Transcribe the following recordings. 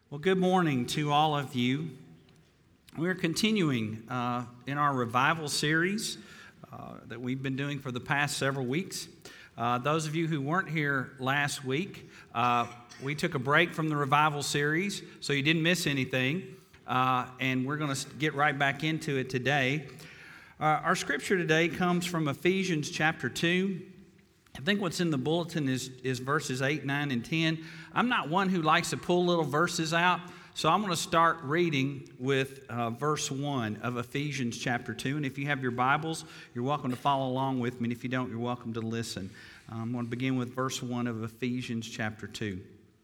Well, good morning to all of you. We're continuing in our revival series that we've been doing for the past several weeks. Those of you who weren't here last week, we took a break from the revival series, so you didn't miss anything, and we're going to get right back into it today. Our scripture today comes from Ephesians chapter 2. I think what's in the bulletin is verses 8, 9, and 10. I'm not one who likes to pull little verses out, so I'm going to start reading with verse 1 of Ephesians chapter 2. And if you have your Bibles, you're welcome to follow along with me. And if you don't, you're welcome to listen. I'm going to begin with verse 1 of Ephesians chapter 2.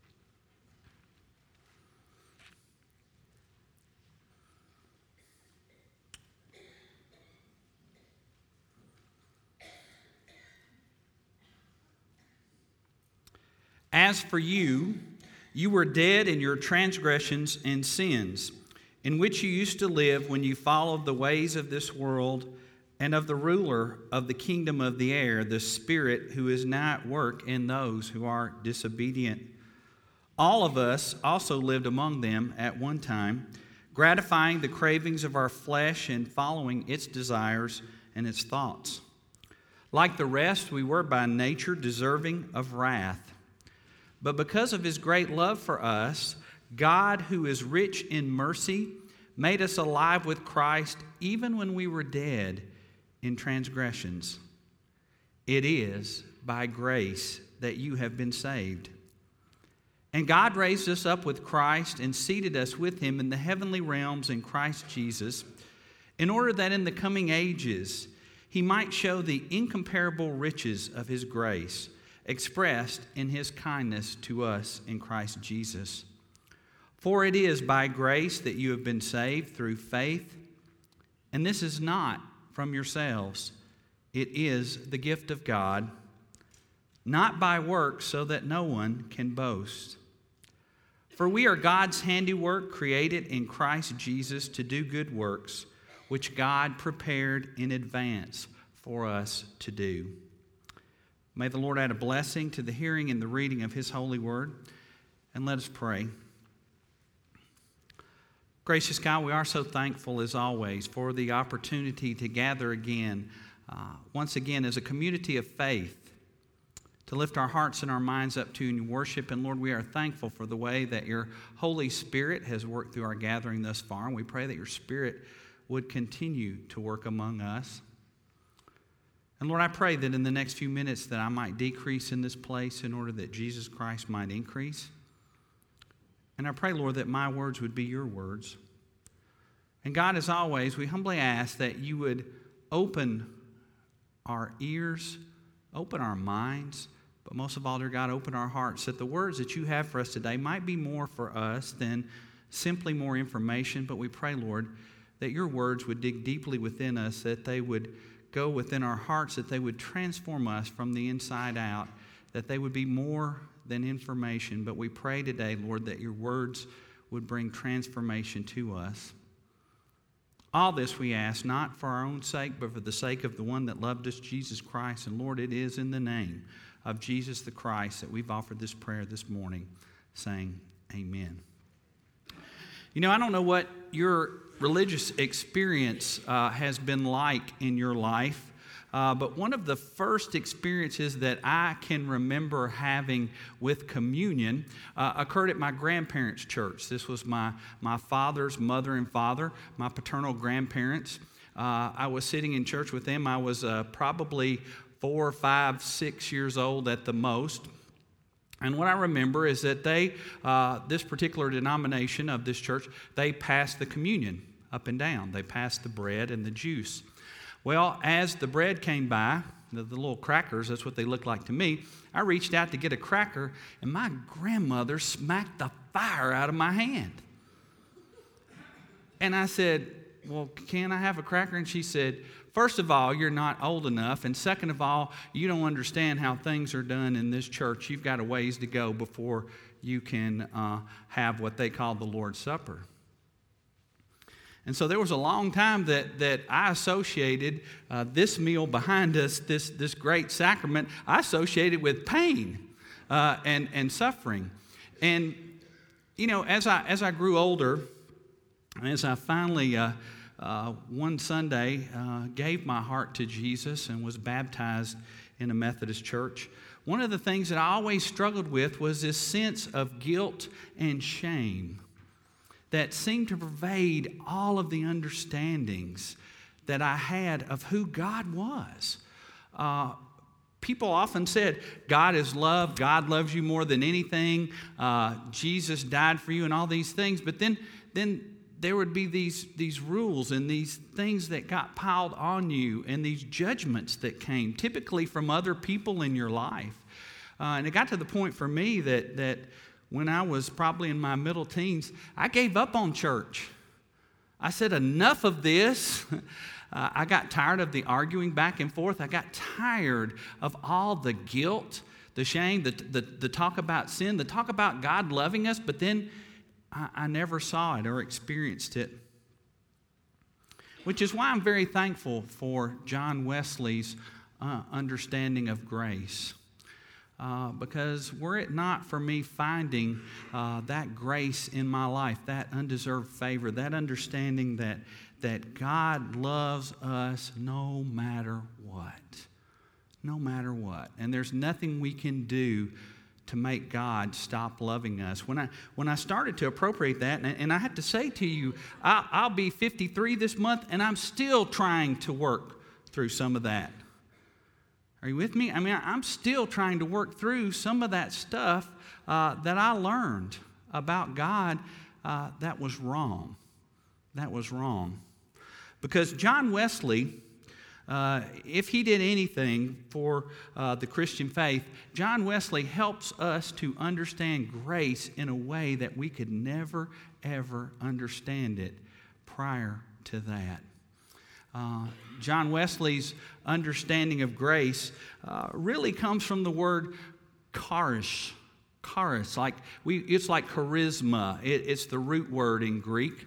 As for you, you were dead in your transgressions and sins, in which you used to live when you followed the ways of this world and of the ruler of the kingdom of the air, the Spirit who is now at work in those who are disobedient. All of us also lived among them at one time, gratifying the cravings of our flesh and following its desires and its thoughts. Like the rest, we were by nature deserving of wrath. But because of His great love for us, God, who is rich in mercy, made us alive with Christ even when we were dead in transgressions. It is by grace that you have been saved. And God raised us up with Christ and seated us with Him in the heavenly realms in Christ Jesus, in order that in the coming ages He might show the incomparable riches of His grace, expressed in His kindness to us in Christ Jesus. For it is by grace that you have been saved through faith, and this is not from yourselves. It is the gift of God, not by works, so that no one can boast. For we are God's handiwork, created in Christ Jesus to do good works, which God prepared in advance for us to do. May the Lord add a blessing to the hearing and the reading of His holy word. And let us pray. Gracious God, we are so thankful as always for the opportunity to gather again, once again as a community of faith, to lift our hearts and our minds up to you in worship. And Lord, we are thankful for the way that your Holy Spirit has worked through our gathering thus far. And we pray that your Spirit would continue to work among us. And Lord, I pray that in the next few minutes that I might decrease in this place in order that Jesus Christ might increase. And I pray, Lord, that my words would be your words. And God, as always, we humbly ask that you would open our ears, open our minds, but most of all, dear God, open our hearts, that the words that you have for us today might be more for us than simply more information. But we pray, Lord, that your words would dig deeply within us, that they would go within our hearts, that they would transform us from the inside out, that they would be more than information. But we pray today, Lord, that your words would bring transformation to us. All this we ask, not for our own sake, but for the sake of the one that loved us, Jesus Christ. And Lord, it is in the name of Jesus the Christ that we've offered this prayer this morning, saying amen. You know, I don't know what your religious experience has been like in your life, but one of the first experiences that I can remember having with communion occurred at my grandparents' church. This was my father's mother and father, my paternal grandparents. I was sitting in church with them. I was probably 4, 5, 6 years old at the most. And what I remember is that they, this particular denomination of this church, they passed the communion up and down. They passed the bread and the juice. Well, as the bread came by, the little crackers, that's what they looked like to me, I reached out to get a cracker, and my grandmother smacked the fire out of my hand. And I said, well, can I have a cracker? And she said, first of all, you're not old enough. And second of all, you don't understand how things are done in this church. You've got a ways to go before you can have what they call the Lord's Supper. And so there was a long time that I associated this meal behind us, this great sacrament, I associated with pain and suffering. And As I grew older, as I finally one Sunday gave my heart to Jesus and was baptized in a Methodist church, one of the things that I always struggled with was this sense of guilt and shame that seemed to pervade all of the understandings that I had of who God was. People often said, God is love, God loves you more than anything, Jesus died for you and all these things, but then there would be these rules and these things that got piled on you and these judgments that came, typically from other people in your life. And it got to the point for me that when I was probably in my middle teens, I gave up on church. I said, enough of this. I got tired of the arguing back and forth. I got tired of all the guilt, the shame, the talk about sin, the talk about God loving us, but then I never saw it or experienced it. Which is why I'm very thankful for John Wesley's understanding of grace. Because were it not for me finding that grace in my life, that undeserved favor, that understanding that God loves us no matter what. No matter what. And there's nothing we can do to make God stop loving us. When I started to appropriate that, and I have to say to you, I'll be 53 this month, and I'm still trying to work through some of that. Are you with me? I mean, I'm still trying to work through some of that stuff that I learned about God that was wrong. That was wrong. Because John Wesley, if he did anything for the Christian faith, John Wesley helps us to understand grace in a way that we could never, ever understand it prior to that. John Wesley's understanding of grace really comes from the word charis. Charis, it's like charisma. It's the root word in Greek.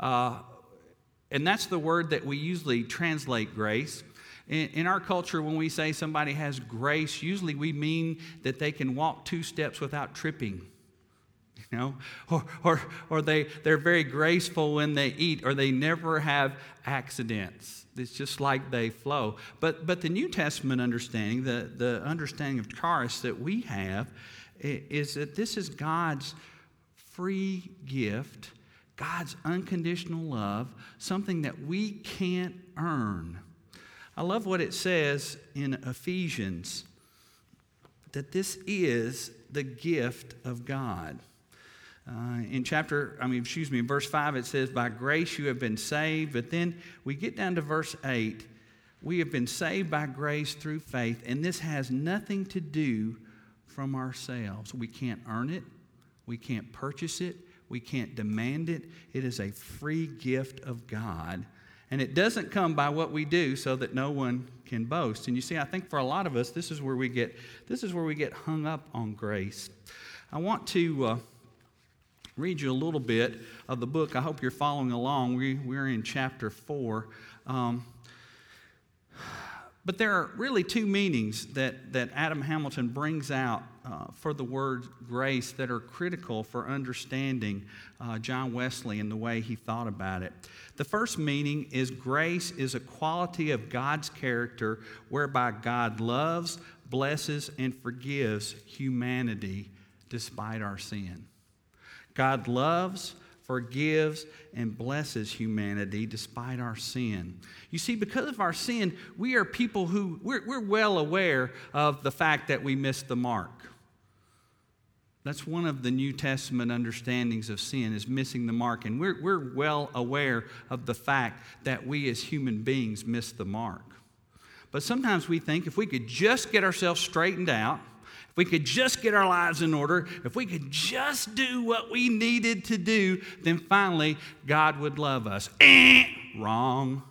And that's the word that we usually translate grace. In our culture, when we say somebody has grace, usually we mean that they can walk 2 steps without tripping. Or they're very graceful when they eat, or they never have accidents. It's just like they flow. But the New Testament understanding, the understanding of charis that we have, is that this is God's free gift, God's unconditional love, something that we can't earn. I love what it says in Ephesians, that this is the gift of God. In verse 5, it says, by grace you have been saved. But then we get down to verse 8. We have been saved by grace through faith, and this has nothing to do from ourselves. We can't earn it. We can't purchase it. We can't demand it. It is a free gift of God. And it doesn't come by what we do so that no one can boast. And you see, I think for a lot of us, this is where we get hung up on grace. I want to read you a little bit of the book. I hope you're following along. We're in chapter 4. But there are really 2 meanings that Adam Hamilton brings out for the word grace that are critical for understanding John Wesley and the way he thought about it. The first meaning is grace is a quality of God's character whereby God loves, blesses, and forgives humanity despite our sin. God loves, forgives, and blesses humanity despite our sin. You see, because of our sin, we are people who, we're well aware of the fact that we missed the mark. That's one of the New Testament understandings of sin, is missing the mark. And we're well aware of the fact that we as human beings miss the mark. But sometimes we think if we could just get ourselves straightened out, if we could just get our lives in order, if we could just do what we needed to do, then finally God would love us. Wrong.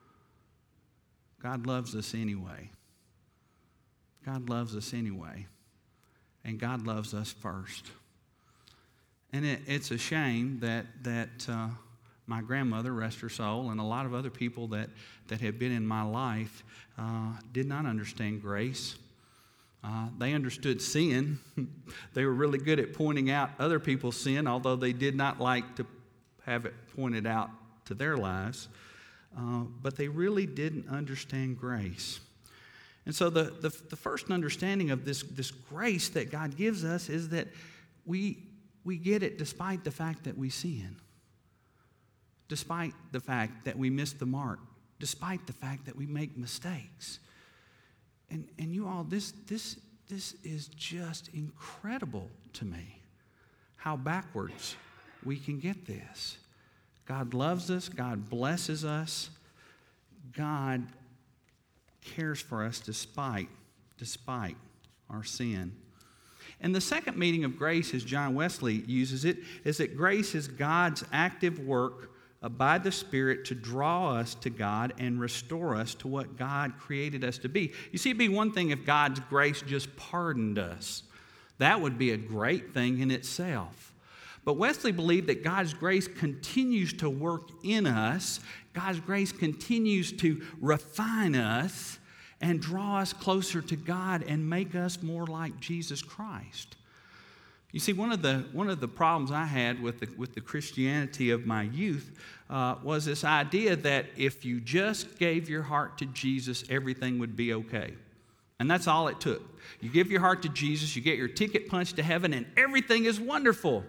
God loves us anyway. God loves us anyway. And God loves us first. And it's a shame that my grandmother, rest her soul, and a lot of other people that have been in my life did not understand grace. They understood sin. They were really good at pointing out other people's sin, although they did not like to have it pointed out to their lives. But they really didn't understand grace. And so the first understanding of this grace that God gives us is that we get it despite the fact that we sin, despite the fact that we miss the mark, despite the fact that we make mistakes. And you all, this is just incredible to me, how backwards we can get this. God loves us. God blesses us. God cares for us despite our sin. And the second meaning of grace, as John Wesley uses it, is that grace is God's active work by the Spirit to draw us to God and restore us to what God created us to be. You see, it'd be one thing if God's grace just pardoned us. That would be a great thing in itself. But Wesley believed that God's grace continues to work in us. God's grace continues to refine us and draw us closer to God and make us more like Jesus Christ. You see, one of the problems I had with the Christianity of my youth was this idea that if you just gave your heart to Jesus, everything would be okay. And that's all it took. You give your heart to Jesus, you get your ticket punched to heaven, and everything is wonderful.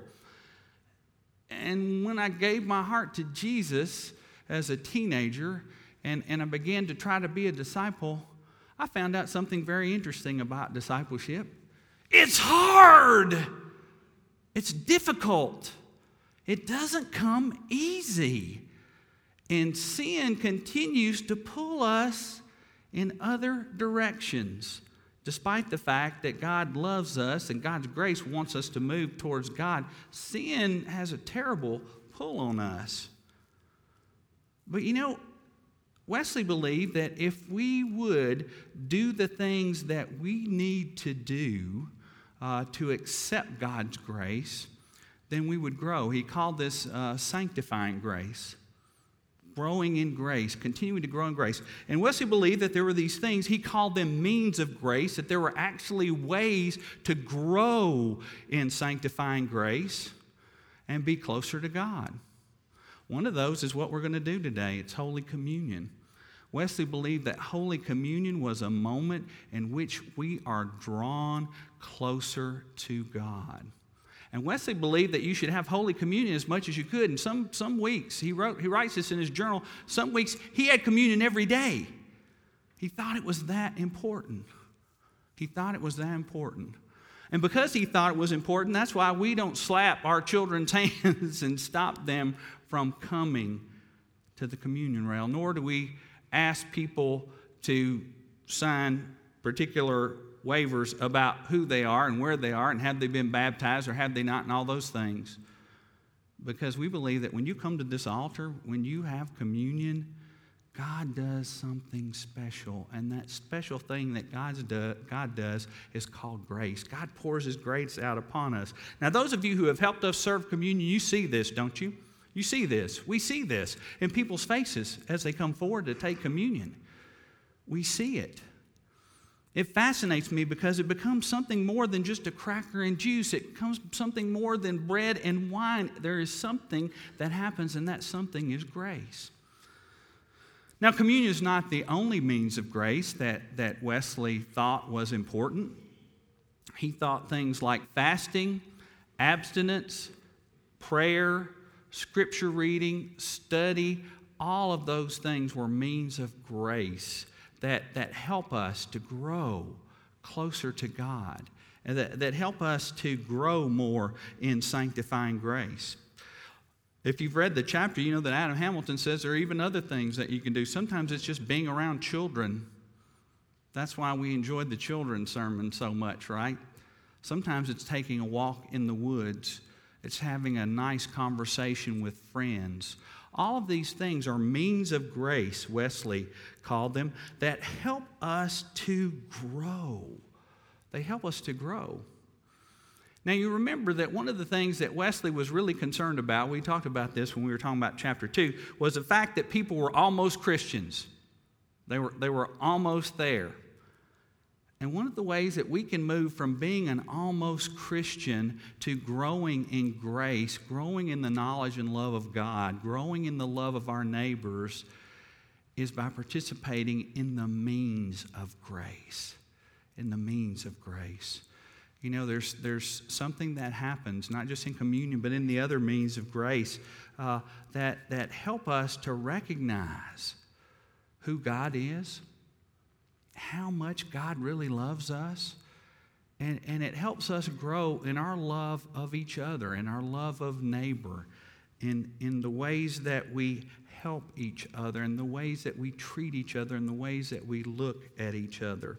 And when I gave my heart to Jesus as a teenager and I began to try to be a disciple, I found out something very interesting about discipleship. It's hard. It's difficult. It doesn't come easy. And sin continues to pull us in other directions, despite the fact that God loves us and God's grace wants us to move towards God. Sin has a terrible pull on us. But you know, Wesley believed that if we would do the things that we need to do to accept God's grace, then we would grow. He called this sanctifying grace. Growing in grace, continuing to grow in grace. And Wesley believed that there were these things, he called them means of grace, that there were actually ways to grow in sanctifying grace and be closer to God. One of those is what we're going to do today. It's Holy Communion. Wesley believed that Holy Communion was a moment in which we are drawn closer to God. And Wesley believed that you should have Holy Communion as much as you could. And some weeks, he writes this in his journal, some weeks he had communion every day. He thought it was that important. He thought it was that important. And because he thought it was important, that's why we don't slap our children's hands and stop them from coming to the communion rail, nor do we ask people to sign particular waivers about who they are and where they are and have they been baptized or have they not and all those things. Because we believe that when you come to this altar, when you have communion, God does something special. And that special thing that God does is called grace. God pours His grace out upon us. Now, those of you who have helped us serve communion, you see this, don't you? You see this. We see this in people's faces as they come forward to take communion. We see it. It fascinates me because it becomes something more than just a cracker and juice. It becomes something more than bread and wine. There is something that happens, and that something is grace. Now, communion is not the only means of grace that Wesley thought was important. He thought things like fasting, abstinence, prayer, scripture reading, study, all of those things were means of grace that help us to grow closer to God, and that help us to grow more in sanctifying grace. If you've read the chapter, you know that Adam Hamilton says there are even other things that you can do. Sometimes it's just being around children. That's why we enjoyed the children's sermon so much, right? Sometimes it's taking a walk in the woods. It's having a nice conversation with friends. All of these things are means of grace, Wesley called them, that help us to grow. They help us to grow. Now, you remember that one of the things that Wesley was really concerned about, we talked about this when we were talking about chapter 2, was the fact that people were almost Christians. They were almost there. And one of the ways that we can move from being an almost Christian to growing in grace, growing in the knowledge and love of God, growing in the love of our neighbors, is by participating in the means of grace. In the means of grace. You know, there's something that happens, not just in communion, but in the other means of grace, that help us to recognize who God is, how much God really loves us, and it helps us grow in our love of each other, in our love of neighbor, in the ways that we help each other, in the ways that we treat each other, in the ways that we look at each other.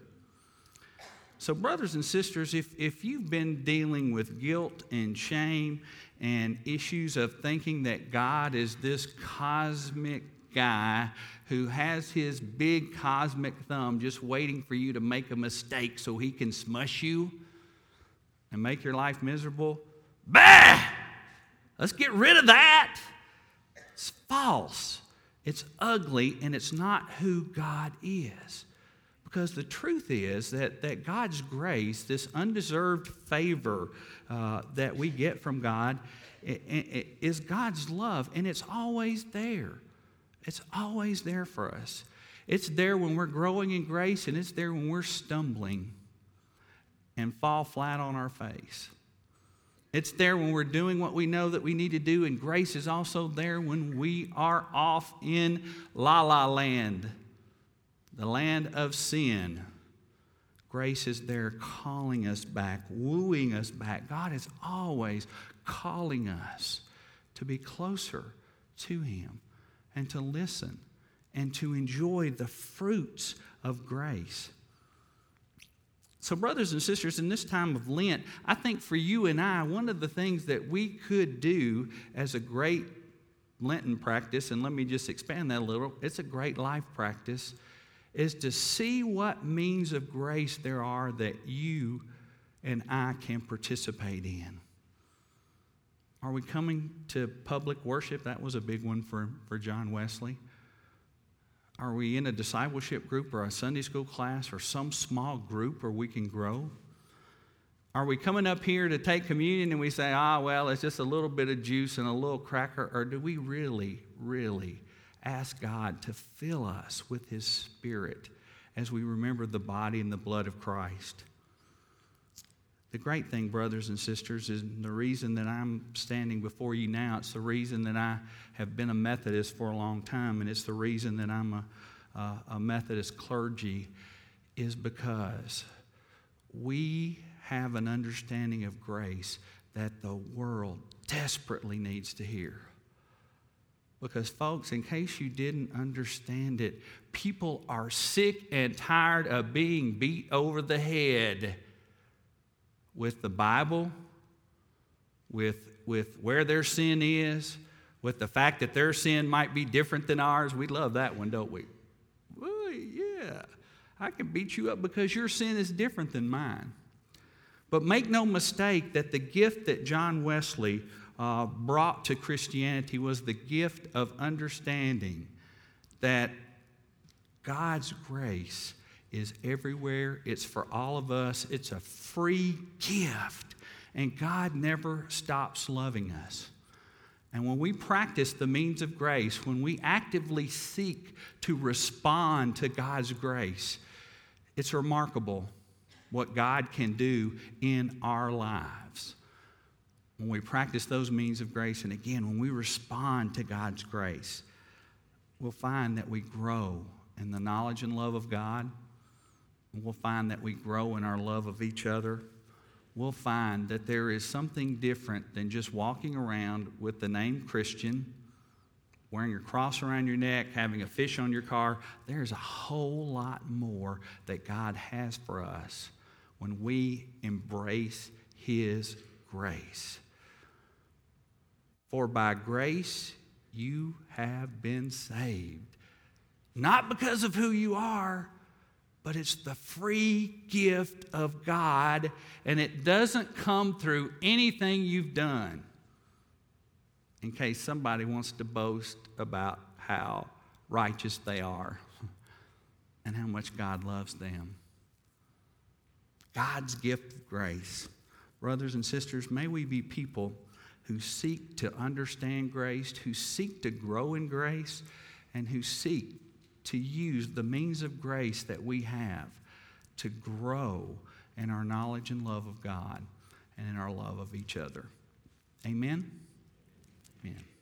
So brothers and sisters, if you've been dealing with guilt and shame and issues of thinking that God is this cosmic guy who has his big cosmic thumb just waiting for you to make a mistake so he can smush you and make your life miserable, bah! Let's get rid of that. It's false. It's ugly, and it's not who God is. Because the truth is that God's grace, this undeserved favor that we get from God, is God's love, and it's always there. It's always there for us. It's there when we're growing in grace, and it's there when we're stumbling and fall flat on our face. It's there when we're doing what we know that we need to do, and grace is also there when we are off in la-la land, the land of sin. Grace is there calling us back, wooing us back. God is always calling us to be closer to Him and to listen and to enjoy the fruits of grace. So brothers and sisters, in this time of Lent, I think for you and I, one of the things that we could do as a great Lenten practice, and let me just expand that a little, it's a great life practice, is to see what means of grace there are that you and I can participate in. Are we coming to public worship? That was a big one for John Wesley. Are we in a discipleship group or a Sunday school class or some small group where we can grow? Are we coming up here to take communion and we say, well, it's just a little bit of juice and a little cracker? Or do we really, really ask God to fill us with His Spirit as we remember the body and the blood of Christ? The great thing, brothers and sisters, is the reason that I'm standing before you now. It's the reason that I have been a Methodist for a long time, and it's the reason that I'm a Methodist clergy, is because we have an understanding of grace that the world desperately needs to hear. Because, folks, in case you didn't understand it, people are sick and tired of being beat over the head with the Bible, with where their sin is, with the fact that their sin might be different than ours. We love that one, don't we? Well, yeah, I can beat you up because your sin is different than mine. But make no mistake that the gift that John Wesley brought to Christianity was the gift of understanding that God's grace is everywhere. It's for all of us. It's a free gift. And God never stops loving us. And when we practice the means of grace, when we actively seek to respond to God's grace, it's remarkable what God can do in our lives. When we practice those means of grace, and again, when we respond to God's grace, we'll find that we grow in the knowledge and love of God. We'll find that we grow in our love of each other. We'll find that there is something different than just walking around with the name Christian, wearing your cross around your neck, having a fish on your car. There's a whole lot more that God has for us when we embrace His grace. For by grace you have been saved, not because of who you are, but it's the free gift of God, and it doesn't come through anything you've done. In case somebody wants to boast about how righteous they are and how much God loves them. God's gift of grace. Brothers and sisters, may we be people who seek to understand grace, who seek to grow in grace, and who seek to use the means of grace that we have to grow in our knowledge and love of God and in our love of each other. Amen? Amen.